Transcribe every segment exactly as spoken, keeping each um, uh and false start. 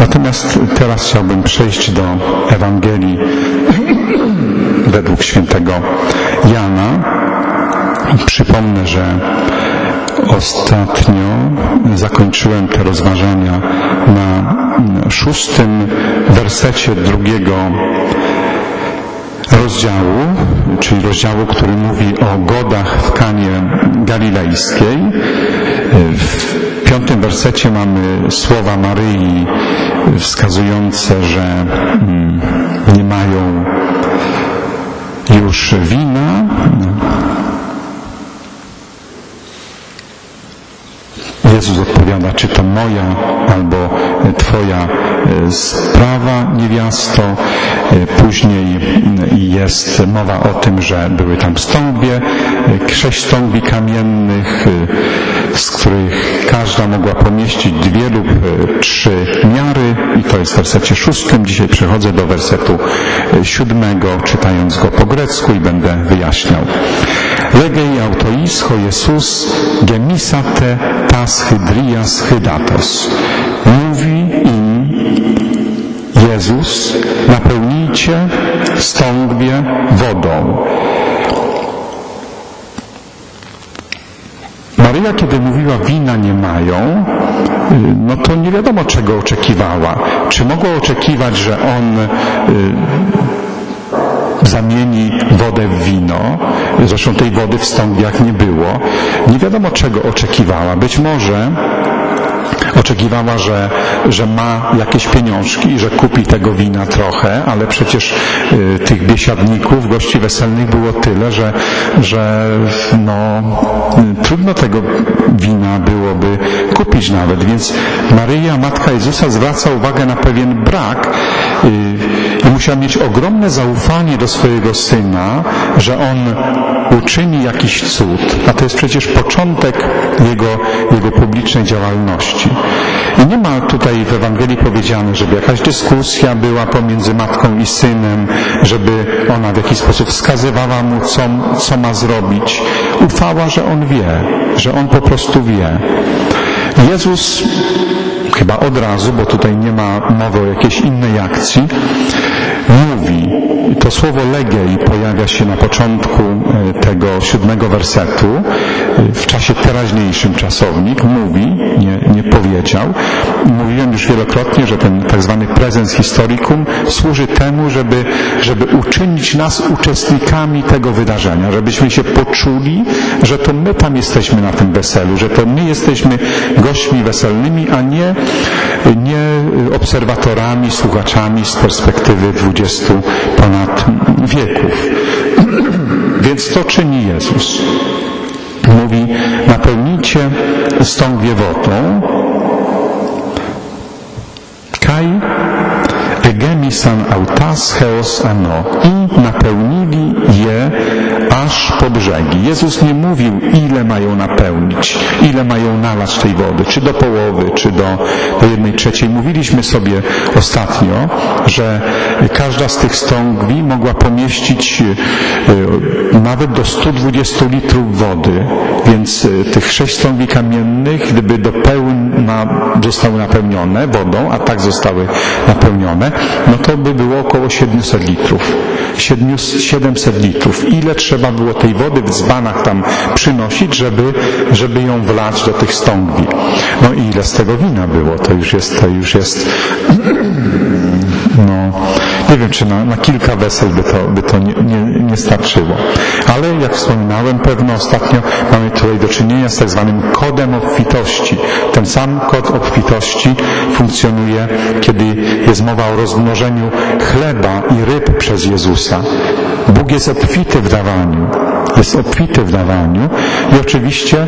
Natomiast teraz chciałbym przejść do Ewangelii według świętego Jana. Przypomnę, że ostatnio zakończyłem te rozważania na szóstym wersecie drugiego rozdziału, czyli rozdziału, który mówi o godach w Kanie Galilejskiej. W piątym wersecie mamy słowa Maryi wskazujące, że nie mają już wina. Jezus odpowiada, czy to moja albo twoja sprawa, niewiasto. Później jest mowa o tym, że były tam stągwie, sześć stągwi kamiennych, z których każda mogła pomieścić dwie lub trzy miary, i to jest w wersecie szóstym. Dzisiaj przechodzę do wersetu siódmego, czytając go po grecku i będę wyjaśniał. Legei autoisko Jesus gemisate tas hydrias hydatos. Mówi im Jezus, napełnijcie stągwie wodą. Maryja, kiedy mówiła wina nie mają, no to nie wiadomo czego oczekiwała. Czy mogła oczekiwać, że on zamieni wodę w wino? Zresztą tej wody w stągwiach nie było. Nie wiadomo czego oczekiwała. Być może oczekiwała, że, że ma jakieś pieniążki i że kupi tego wina trochę, ale przecież y, tych biesiadników, gości weselnych było tyle, że, że no, y, trudno tego wina byłoby kupić nawet. Więc Maryja, Matka Jezusa, zwraca uwagę na pewien brak y, i musiała mieć ogromne zaufanie do swojego Syna, że On uczyni jakiś cud, a to jest przecież początek Jego, jego publicznej działalności. I nie ma tutaj w Ewangelii powiedziane, żeby jakaś dyskusja była pomiędzy matką i synem, żeby ona w jakiś sposób wskazywała mu, co, co ma zrobić. Ufała, że on wie, że on po prostu wie. Jezus chyba od razu, bo tutaj nie ma mowy o jakiejś innej akcji, mówi, to słowo legei pojawia się na początku tego siódmego wersetu, w czasie teraźniejszym czasownik, mówi, nie, nie powiedział. Mówiłem już wielokrotnie, że ten tak zwany presens historicum służy temu, żeby, żeby uczynić nas uczestnikami tego wydarzenia, żebyśmy się poczuli, że to my tam jesteśmy na tym weselu, że to my jesteśmy gośćmi weselnymi, a nie, nie obserwatorami, słuchaczami z perspektywy dwudziestu ponad wieków. Więc co czyni Jezus? Mówi, napełnijcie stągwie wodą, kai egemisan autas heos ano, i napełnili je aż po brzegi. Jezus nie mówił, ile mają napełnić, ile mają nalać tej wody, czy do połowy, czy do, do jednej trzeciej. Mówiliśmy sobie ostatnio, że każda z tych stągwi mogła pomieścić y, nawet do stu dwudziestu litrów wody, więc y, tych sześć stągwi kamiennych, gdyby do pełna zostały napełnione wodą, a tak zostały napełnione, no to by było około siedemset litrów. siedemset litrów. Ile trzeba było tej wody w dzbanach tam przynosić, żeby, żeby ją wlać do tych stągwi. No i ile z tego wina było, to już jest, to już jest no, nie wiem, czy na, na kilka wesel by to, by to nie, nie, nie starczyło. Ale jak wspominałem, pewno ostatnio mamy tutaj do czynienia z tak zwanym kodem obfitości. Ten sam kod obfitości funkcjonuje, kiedy jest mowa o rozmnożeniu chleba i ryb przez Jezusa. Bóg jest obfity w dawaniu. Jest obfity w dawaniu i oczywiście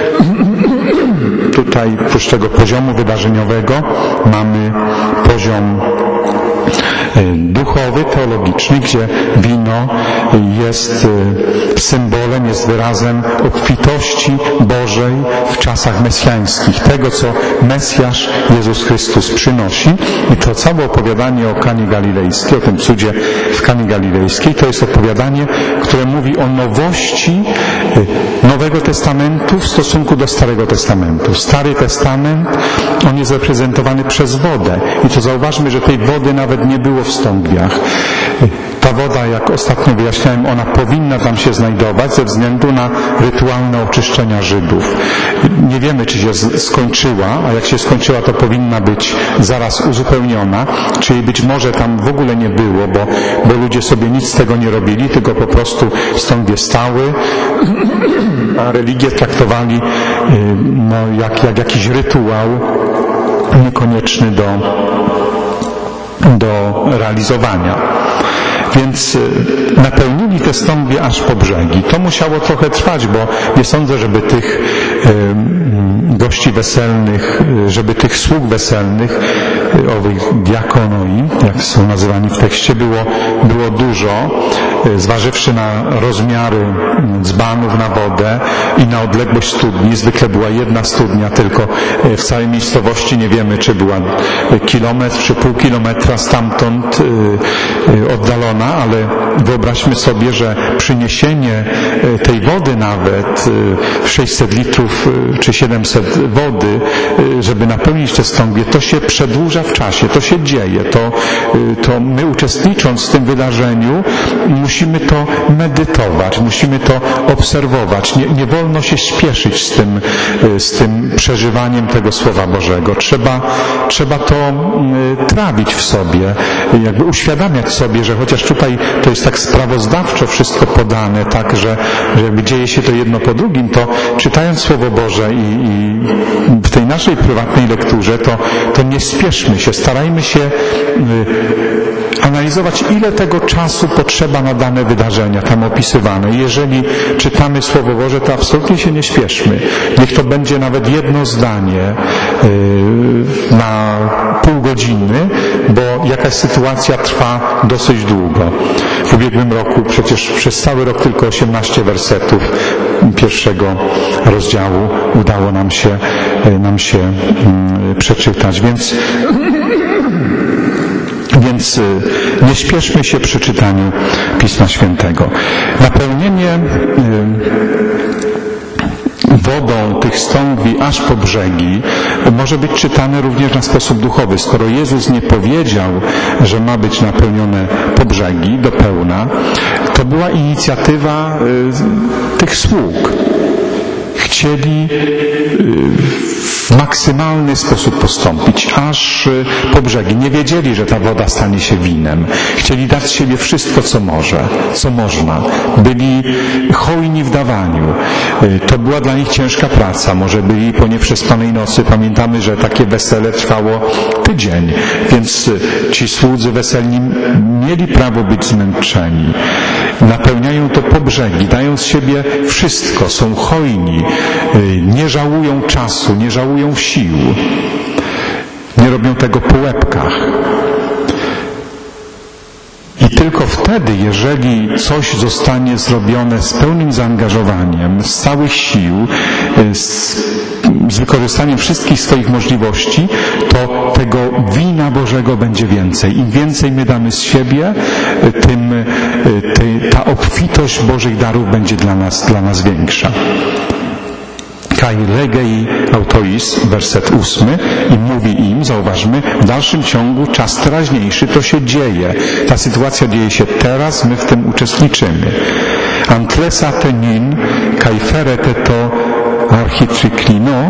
tutaj oprócz tego poziomu wydarzeniowego mamy poziom duchowy, teologiczny, gdzie wino jest symbolem, jest wyrazem obfitości Bożej w czasach mesjańskich. Tego, co Mesjasz Jezus Chrystus przynosi. I to całe opowiadanie o Kanie Galilejskiej, o tym cudzie w Kanie Galilejskiej, to jest opowiadanie, które mówi o nowości Nowego Testamentu w stosunku do Starego Testamentu. Stary Testament, on jest reprezentowany przez wodę. I to zauważmy, że tej wody nawet nie było w stągwiach. Ta woda, jak ostatnio wyjaśniałem, ona powinna tam się znajdować ze względu na rytualne oczyszczenia Żydów. Nie wiemy, czy się skończyła, a jak się skończyła, to powinna być zaraz uzupełniona, czyli być może tam w ogóle nie było, bo, bo ludzie sobie nic z tego nie robili, tylko po prostu stągwie stały, a religię traktowali no, jak, jak jakiś rytuał niekonieczny do, do realizowania. Więc napełnili te stągwie aż po brzegi. To musiało trochę trwać, bo nie sądzę, żeby tych gości weselnych, żeby tych sług weselnych, owych diakonoi, jak są nazywani w tekście, było, było dużo, zważywszy na rozmiary dzbanów na wodę i na odległość studni. Zwykle była jedna studnia tylko w całej miejscowości. Nie wiemy, czy była kilometr, czy pół kilometra stamtąd oddalona, ale wyobraźmy sobie, że przyniesienie tej wody nawet, sześćset litrów czy siedemset wody, żeby napełnić te stągwie, to się przedłuża w czasie, to się dzieje. To, to my uczestnicząc w tym wydarzeniu musimy to medytować, musimy to obserwować. Nie, nie wolno się śpieszyć z tym, z tym przeżywaniem tego Słowa Bożego. Trzeba, trzeba to trawić w sobie, jakby uświadamiać sobie, że chociaż tutaj to jest tak sprawozdawczo wszystko podane, tak, że, że jakby dzieje się to jedno po drugim, to czytając Słowo Boże i, i w tej naszej prywatnej lekturze, to, to nie spieszmy się, starajmy się y, analizować, ile tego czasu potrzeba na dane wydarzenia tam opisywane. Jeżeli czytamy Słowo Boże, to absolutnie się nie śpieszmy. Niech to będzie nawet jedno zdanie yy, na pół godziny, bo jakaś sytuacja trwa dosyć długo. W ubiegłym roku przecież przez cały rok tylko osiemnaście wersetów pierwszego rozdziału udało nam się, nam się yy, przeczytać, więc Więc nie śpieszmy się przy czytaniu Pisma Świętego. Napełnienie wodą tych stągwi aż po brzegi może być czytane również na sposób duchowy. Skoro Jezus nie powiedział, że ma być napełnione po brzegi do pełna, to była inicjatywa tych sług. Chcieli w maksymalny sposób postąpić, aż po brzegi. Nie wiedzieli, że ta woda stanie się winem. Chcieli dać z siebie wszystko, co może, co można. Byli hojni w dawaniu. To była dla nich ciężka praca. Może byli po nieprzespanej nocy. Pamiętamy, że takie wesele trwało tydzień, więc ci słudzy weselni mieli prawo być zmęczeni. Napełniają to po brzegi, dają z siebie wszystko, są hojni, nie żałują czasu, nie żałują sił, nie robią tego po łebkach. I tylko wtedy, jeżeli coś zostanie zrobione z pełnym zaangażowaniem, z całych sił, z, z wykorzystaniem wszystkich swoich możliwości, to tego wina Bożego będzie więcej. Im więcej my damy z siebie, tym ty, ta obfitość Bożych darów będzie dla nas, dla nas większa. Kai legei autois, werset ósmy, i mówi im, zauważmy, w dalszym ciągu czas teraźniejszy, to się dzieje. Ta sytuacja dzieje się teraz, my w tym uczestniczymy. Antlesa tenin, kai ferete to architriklino.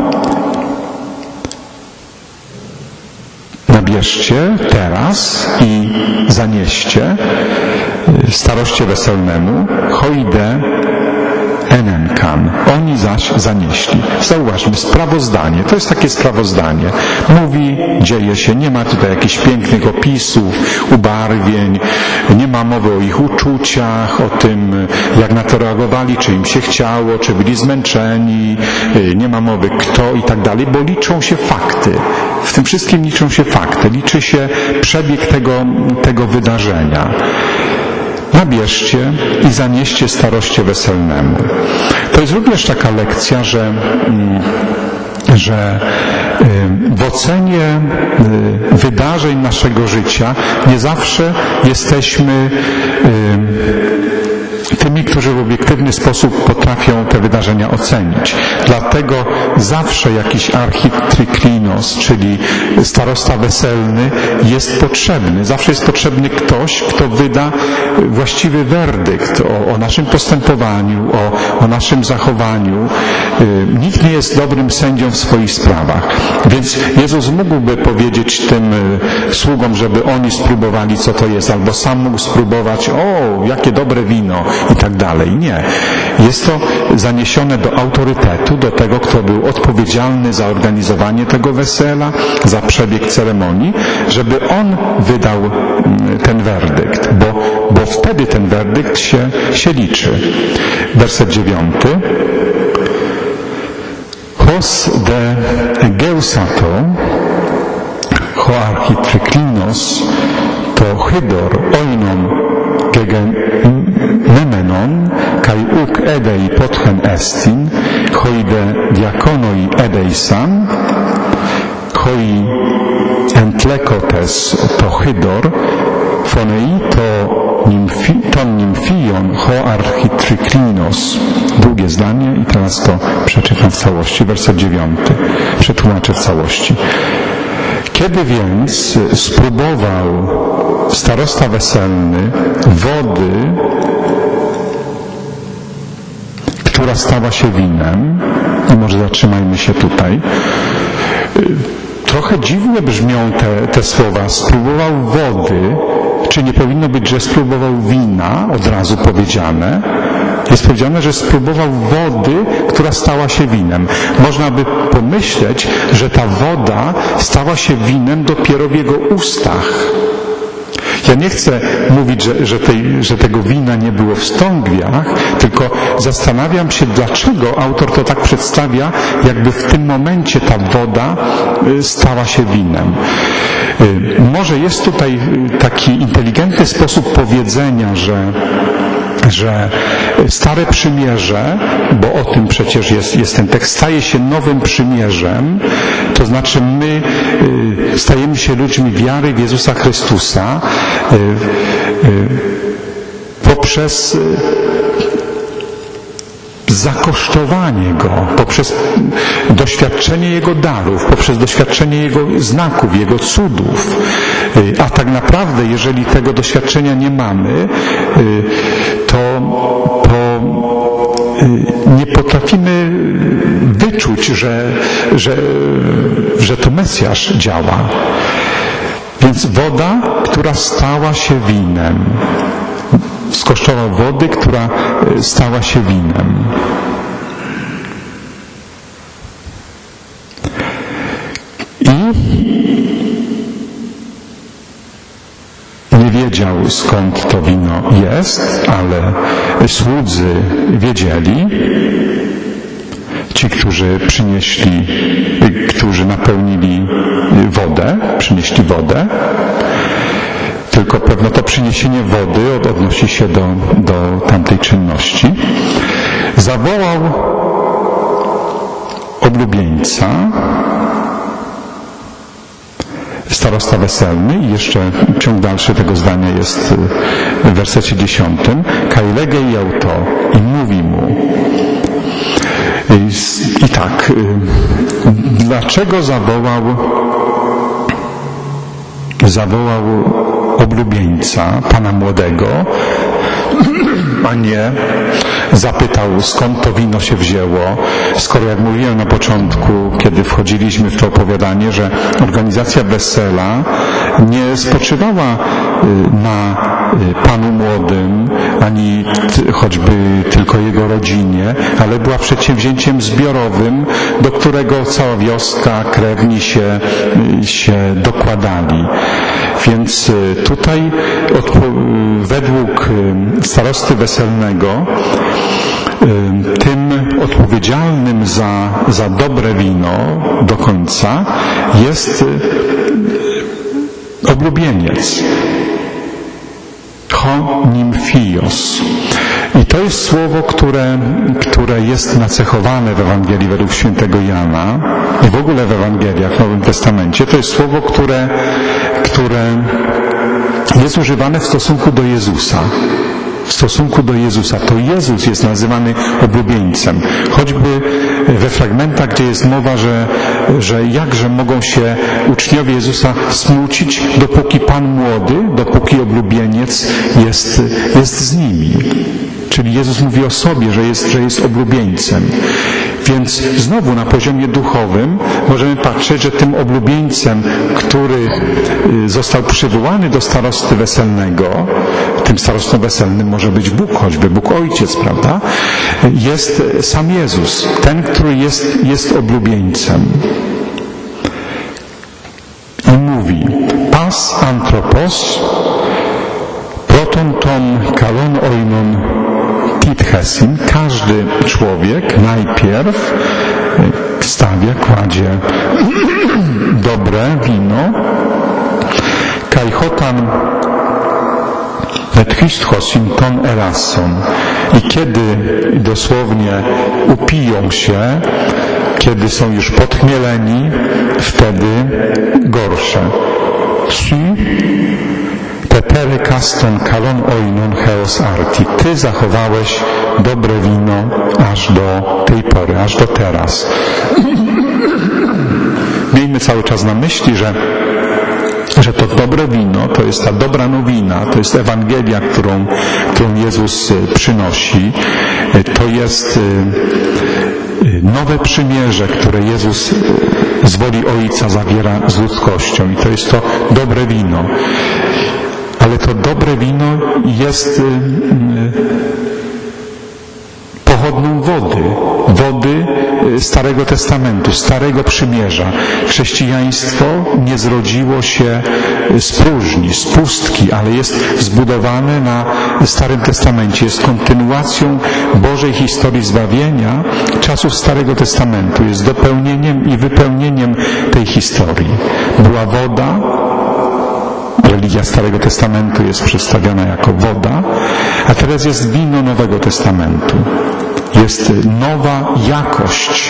Nabierzcie teraz i zanieście staroście weselnemu, hoide enenkan. Oni zaś zanieśli. Zauważmy, sprawozdanie. To jest takie sprawozdanie. Mówi, dzieje się. Nie ma tutaj jakichś pięknych opisów, ubarwień. Nie ma mowy o ich uczuciach, o tym, jak na to reagowali, czy im się chciało, czy byli zmęczeni. Nie ma mowy kto i tak dalej, bo liczą się fakty. W tym wszystkim liczą się fakty. Liczy się przebieg tego, tego wydarzenia. Nabierzcie i zanieście staroście weselnemu. To jest również taka lekcja, że, że w ocenie wydarzeń naszego życia nie zawsze jesteśmy tymi ludźmi, którzy w obiektywny sposób potrafią te wydarzenia ocenić. Dlatego zawsze jakiś architryklinos, czyli starosta weselny, jest potrzebny. Zawsze jest potrzebny ktoś, kto wyda właściwy werdykt o, o naszym postępowaniu, o, o naszym zachowaniu. Nikt nie jest dobrym sędzią w swoich sprawach. Więc Jezus mógłby powiedzieć tym sługom, żeby oni spróbowali, co to jest, albo sam mógł spróbować, o, jakie dobre wino i tak dalej. Nie. Jest to zaniesione do autorytetu, do tego, kto był odpowiedzialny za organizowanie tego wesela, za przebieg ceremonii, żeby on wydał ten werdykt, bo, bo wtedy ten werdykt się, się liczy. Werset dziewiąty. Hos de geusato, ho architryklinos, to hydor oinon gegen nemenon, kai uk edei potchen estin, hoide diakonoi edeisan, hoi entlekotes to hydor, fonei to nimfi, ton nimfion ho architryklinos. Drugie zdanie i teraz to przeczytam w całości, werset dziewiąty. Przetłumaczę w całości. Kiedy więc spróbował starosta weselny wody, która stała się winem, i może zatrzymajmy się tutaj, trochę dziwnie brzmią te, te słowa, spróbował wody, czy nie powinno być, że spróbował wina, od razu powiedziane. Jest powiedziane, że spróbował wody, która stała się winem. Można by pomyśleć, że ta woda stała się winem dopiero w jego ustach. Ja nie chcę mówić, że, że, tej, że tego wina nie było w stągwiach, tylko zastanawiam się, dlaczego autor to tak przedstawia, jakby w tym momencie ta woda stała się winem. Może jest tutaj taki inteligentny sposób powiedzenia, że że stare przymierze, bo o tym przecież jest, jest ten tekst, staje się nowym przymierzem, to znaczy my stajemy się ludźmi wiary w Jezusa Chrystusa poprzez zakosztowanie Go, poprzez doświadczenie Jego darów, poprzez doświadczenie Jego znaków, Jego cudów. A tak naprawdę, jeżeli tego doświadczenia nie mamy, to, to nie potrafimy wyczuć, że, że, że to Mesjasz działa. Więc woda, która stała się winem. Skosztował wody, która stała się winem. I nie wiedział, skąd to wino jest, ale słudzy wiedzieli. Ci, którzy przynieśli, którzy napełnili wodę, przynieśli wodę. Tylko pewno to przyniesienie wody odnosi się do, do tamtej czynności. Zawołał oblubieńca, starosta weselny, i jeszcze ciąg dalszy tego zdania jest w wersecie dziesiątym. Kajlegę i auto, i mówi mu. I, i tak, dlaczego zawołał zawołał oblubieńca, pana młodego, a nie zapytał, skąd to wino się wzięło, skoro, jak mówiłem na początku, kiedy wchodziliśmy w to opowiadanie, że organizacja wesela nie spoczywała na panu młodym, ani choćby tylko jego rodzinie, ale była przedsięwzięciem zbiorowym, do którego cała wioska, krewni się, się dokładali. Więc tutaj według starosty weselnego tym odpowiedzialnym za, za dobre wino do końca jest oblubieniec. Ho nimfios. I to jest słowo, które, które jest nacechowane w Ewangelii według świętego Jana i w ogóle w Ewangeliach w Nowym Testamencie. To jest słowo, które, które jest używane w stosunku do Jezusa. w stosunku do Jezusa. To Jezus jest nazywany oblubieńcem. Choćby we fragmentach, gdzie jest mowa, że, że jakże mogą się uczniowie Jezusa smucić, dopóki Pan młody, dopóki oblubieniec jest, jest z nimi. Czyli Jezus mówi o sobie, że jest, że jest oblubieńcem. Więc znowu na poziomie duchowym możemy patrzeć, że tym oblubieńcem, który został przywołany do starosty weselnego, tym starostą weselnym może być Bóg, choćby Bóg Ojciec, prawda? Jest sam Jezus, ten, który jest, jest oblubieńcem. I mówi: pas anthropos proton ton kalon oinon titchesin. Każdy człowiek najpierw stawia, kładzie dobre wino. Kaichotan etchistchosin ton elasson. I kiedy dosłownie upiją się, kiedy są już podchmieleni, wtedy gorsze. Si Tetere kaston kalon oinon heos arti. Ty zachowałeś dobre wino aż do tej pory, aż do teraz. Miejmy cały czas na myśli, że że to dobre wino, to jest ta dobra nowina, to jest Ewangelia, którą, którą Jezus przynosi. To jest nowe przymierze, które Jezus z woli Ojca zawiera z ludzkością. I to jest to dobre wino. Ale to dobre wino jest pochodną wody, wody Starego Testamentu, Starego Przymierza. Chrześcijaństwo nie zrodziło się z próżni, z pustki, ale jest zbudowane na Starym Testamencie. Jest kontynuacją Bożej historii zbawienia czasów Starego Testamentu. Jest dopełnieniem i wypełnieniem tej historii. Była woda. Religia Starego Testamentu jest przedstawiona jako woda, a teraz jest wino Nowego Testamentu. Jest nowa jakość.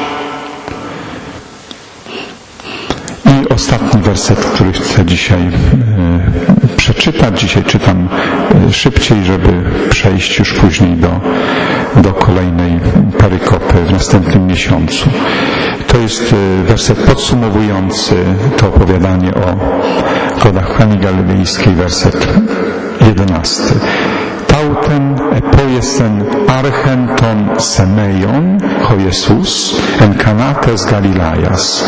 I ostatni werset, który chcę dzisiaj e, przeczytać. Dzisiaj czytam e, szybciej, żeby przejść już później do, do kolejnej perykopy w następnym miesiącu. To jest werset podsumowujący to opowiadanie o godach w Kani Galilejskiej, werset jedenasty. Tauten epoiesen archenton semeion ho Jesus en Canates Galileas.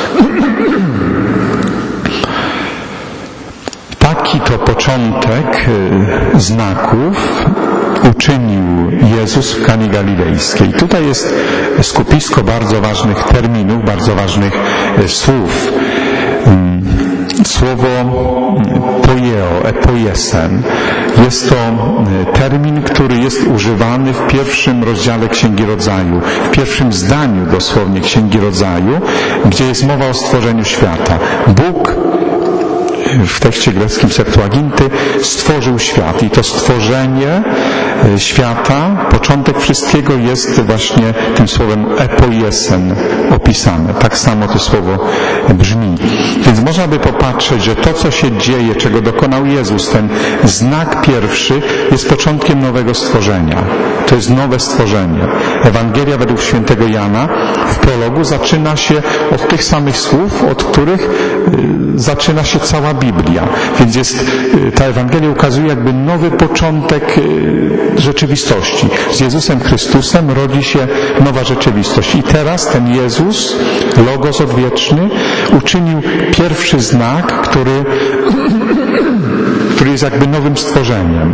Taki to początek znaków uczynił Jezus w Kani Galilejskiej. Tutaj jest skupisko bardzo ważnych terminów, bardzo ważnych słów. Słowo poieo, epoiesen, jest to termin, który jest używany w pierwszym rozdziale Księgi Rodzaju, w pierwszym zdaniu dosłownie Księgi Rodzaju, gdzie jest mowa o stworzeniu świata. Bóg w tekście greckim Septuaginty stworzył świat i to stworzenie świata, początek wszystkiego jest właśnie tym słowem epoiesen opisane. Tak samo to słowo brzmi. Więc można by popatrzeć, że to, co się dzieje, czego dokonał Jezus, ten znak pierwszy jest początkiem nowego stworzenia. To jest nowe stworzenie. Ewangelia według świętego Jana w prologu zaczyna się od tych samych słów, od których zaczyna się cała Biblia. Więc jest, ta Ewangelia ukazuje jakby nowy początek rzeczywistości. Z Jezusem Chrystusem rodzi się nowa rzeczywistość. I teraz ten Jezus, Logos odwieczny, uczynił pierwszy znak, który, który jest jakby nowym stworzeniem.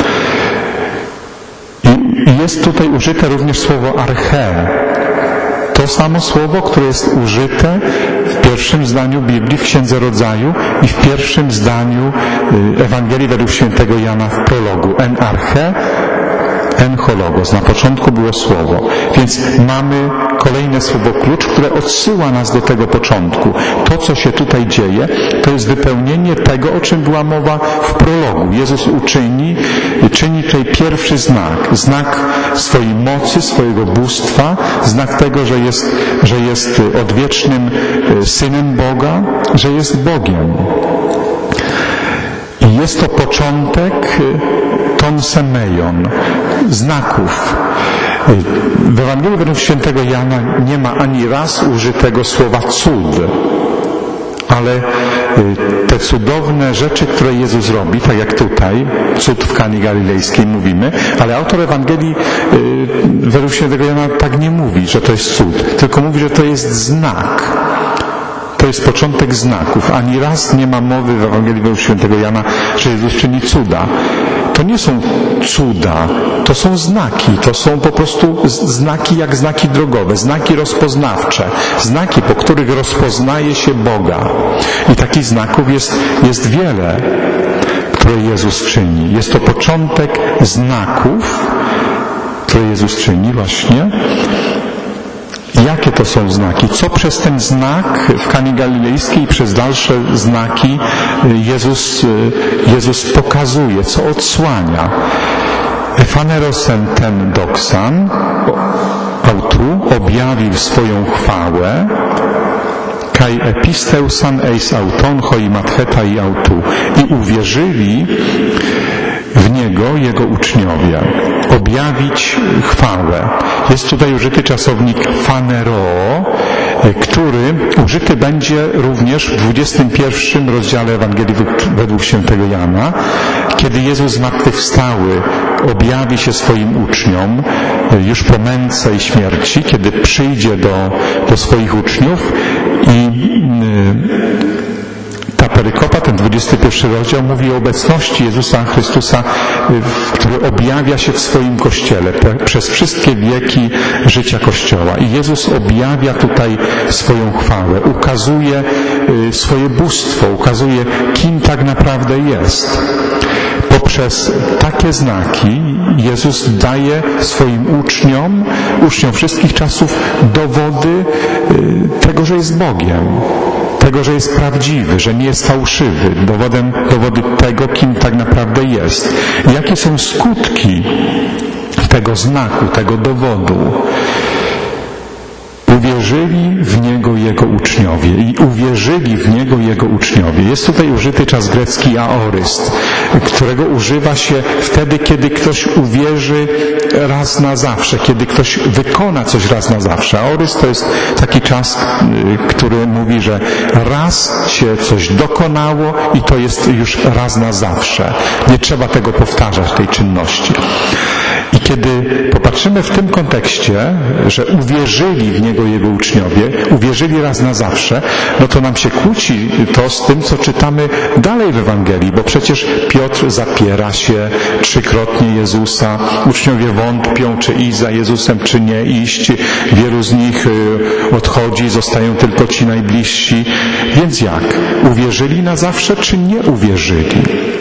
I jest tutaj użyte również słowo arche. To samo słowo, które jest użyte w pierwszym zdaniu Biblii, w Księdze Rodzaju i w pierwszym zdaniu Ewangelii według świętego Jana w prologu. En arche, en ho logos. Na początku było słowo. Więc mamy kolejne słowo klucz, które odsyła nas do tego początku. To, co się tutaj dzieje, to jest wypełnienie tego, o czym była mowa w prologu. Jezus uczyni, czyni tutaj pierwszy znak. Znak swojej mocy, swojego bóstwa, znak tego, że jest, że jest odwiecznym Synem Boga, że jest Bogiem. I jest to początek, ton semeion, znaków. W Ewangelii według świętego Jana nie ma ani raz użytego słowa cud, ale te cudowne rzeczy, które Jezus robi, tak jak tutaj, cud w Kanie Galilejskiej mówimy, ale autor Ewangelii według świętego Jana tak nie mówi, że to jest cud, tylko mówi, że to jest znak. To jest początek znaków. Ani raz nie ma mowy w Ewangelii według świętego Jana, że Jezus czyni cuda. To nie są cuda, to są znaki, to są po prostu znaki jak znaki drogowe, znaki rozpoznawcze, znaki, po których rozpoznaje się Boga. I takich znaków jest, jest wiele, które Jezus czyni. Jest to początek znaków, które Jezus czyni właśnie. Jakie to są znaki? Co przez ten znak w Kanie Galilejskiej i przez dalsze znaki Jezus, Jezus pokazuje, co odsłania? Fanerosen ten doxan, autu, objawił swoją chwałę, kai episteusan eis auton hoi matcheta i autu, i uwierzyli w Niego Jego uczniowie. Objawić chwałę. Jest tutaj użyty czasownik fanero, który użyty będzie również w dwudziestym pierwszym rozdziale Ewangelii według świętego Jana, kiedy Jezus zmartwychwstały objawi się swoim uczniom już po męce i śmierci, kiedy przyjdzie do, do swoich uczniów i ta perykopa, ten dwudziesty pierwszy rozdział mówi o obecności Jezusa Chrystusa, który objawia się w swoim Kościele przez wszystkie wieki życia Kościoła. I Jezus objawia tutaj swoją chwałę, ukazuje swoje bóstwo, ukazuje, kim tak naprawdę jest. Poprzez takie znaki Jezus daje swoim uczniom, uczniom wszystkich czasów, dowody tego, że jest Bogiem. Tego, że jest prawdziwy, że nie jest fałszywy, dowodem, dowody tego, kim tak naprawdę jest. Jakie są skutki tego znaku, tego dowodu? Uwierzyli w Niego Jego uczniowie i uwierzyli w Niego Jego uczniowie. Jest tutaj użyty czas grecki aoryst, którego używa się wtedy, kiedy ktoś uwierzy raz na zawsze, kiedy ktoś wykona coś raz na zawsze. Aoryst to jest taki czas, który mówi, że raz się coś dokonało i to jest już raz na zawsze. Nie trzeba tego powtarzać, tej czynności. I kiedy popatrzymy w tym kontekście, że uwierzyli w Niego Jego uczniowie, uwierzyli raz na zawsze, no to nam się kłóci to z tym, co czytamy dalej w Ewangelii, bo przecież Piotr zapiera się trzykrotnie Jezusa, uczniowie wątpią, czy iść za Jezusem, czy nie iść, wielu z nich odchodzi, zostają tylko ci najbliżsi. Więc jak? Uwierzyli na zawsze, czy nie uwierzyli?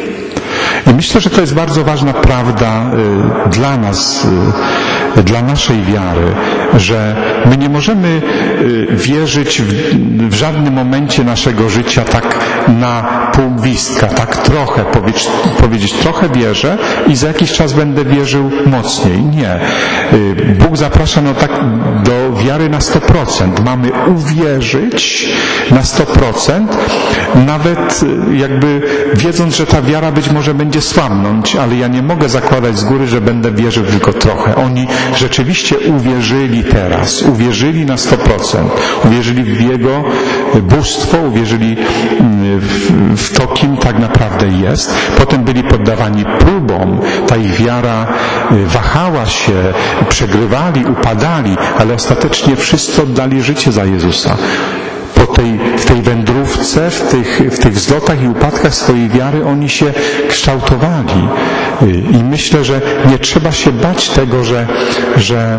I myślę, że to jest bardzo ważna prawda y, dla nas, y, dla naszej wiary, że my nie możemy y, wierzyć w, w żadnym momencie naszego życia tak na pół gwizdka, tak trochę, powiedzieć, powiedzieć trochę wierzę i za jakiś czas będę wierzył mocniej. Nie. Y, Bóg zaprasza no tak do wiary na sto procent. Mamy uwierzyć na sto procent, nawet y, jakby wiedząc, że ta wiara być może będzie słabnąć, ale ja nie mogę zakładać z góry, że będę wierzył tylko trochę. Oni rzeczywiście uwierzyli teraz, uwierzyli na sto procent, uwierzyli w Jego bóstwo, uwierzyli w, w to, kim tak naprawdę jest. Potem byli poddawani próbom, ta ich wiara wahała się, przegrywali, upadali, ale ostatecznie wszyscy oddali życie za Jezusa. Po tej, w tej wędrówce, w tych, w tych wzlotach i upadkach swojej wiary oni się kształtowali. I myślę, że nie trzeba się bać tego, że, że,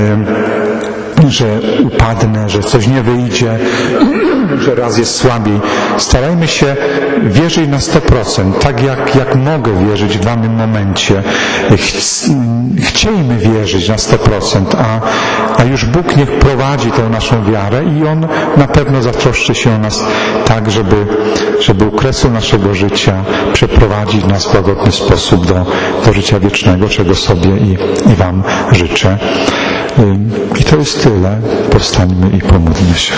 że upadnę, że coś nie wyjdzie, że raz jest słabiej. Starajmy się wierzyć na sto procent, tak jak, jak mogę wierzyć w danym momencie. Ch- chciejmy wierzyć na sto procent, a, a już Bóg niech prowadzi tę naszą wiarę i On na pewno zatroszczy się o nas tak, żeby, żeby u kresu naszego życia przeprowadzić nas w łagodny sposób do, do życia wiecznego, czego sobie i, i Wam życzę. I to jest tyle. Powstańmy i pomódlmy się.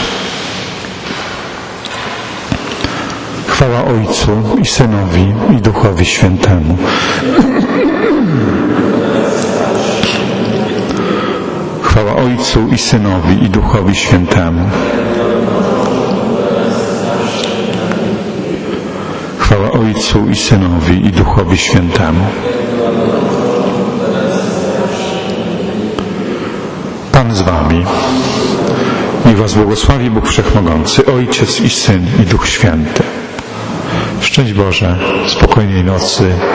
Chwała Ojcu i Synowi i Duchowi Świętemu. Chwała Ojcu i Synowi i Duchowi Świętemu. Chwała Ojcu i Synowi i Duchowi Świętemu. Pan z wami. Niech was błogosławi Bóg Wszechmogący, Ojciec i Syn i Duch Święty. Szczęść Boże, spokojnej nocy.